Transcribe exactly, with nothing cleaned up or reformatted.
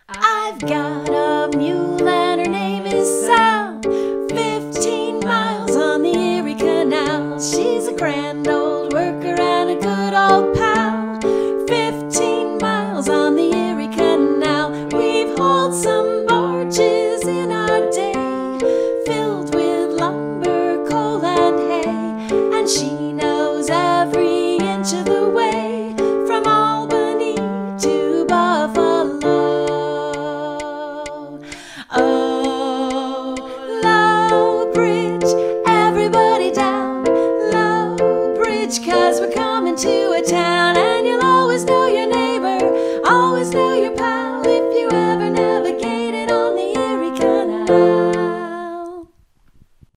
I've got a mule and her name is Sal, fifteen miles on the Erie Canal. She's a grand old worker and a good old pal. Fifteen miles on the Erie Canal. We've hauled some barges in our day, filled with lumber, coal and hay, and she